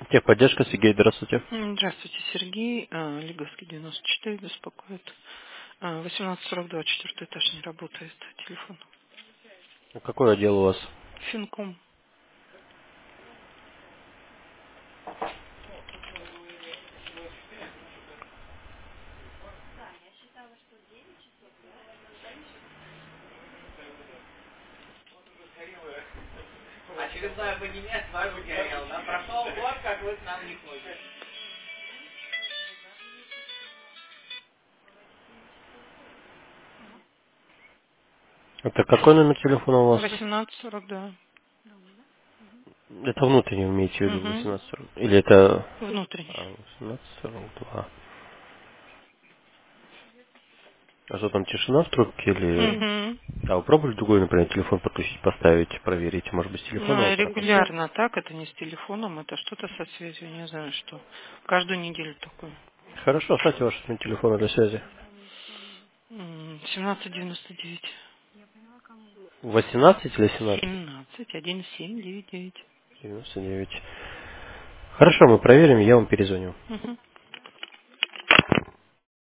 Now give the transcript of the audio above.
Техподдержка, Сергей, здравствуйте. Здравствуйте, Сергей. Лиговский 94 беспокоит. 1842, четвертый этаж не работает телефон. Какой отдел у вас? Финком. Очередной абонемент ваш горел, да? Прошел год, как вы к нам не ходите. Это какой номер телефона у вас? 1842. Это внутренний, имеете в виду, Угу. 1840? Или это Внутренний. 1842? А что там, тишина в трубке или... Угу. А вы пробовали другой, например, телефон подключить, поставить, проверить? Может быть, с телефонного Ну, аппарата? регулярно так, это не с телефоном, это что-то со связью, не знаю что. Каждую неделю такое. Хорошо, оставьте ваш номер телефона для связи. 1799. 18 или 17? 17 1799. 99. Хорошо, мы проверим, я вам перезвоню. Угу.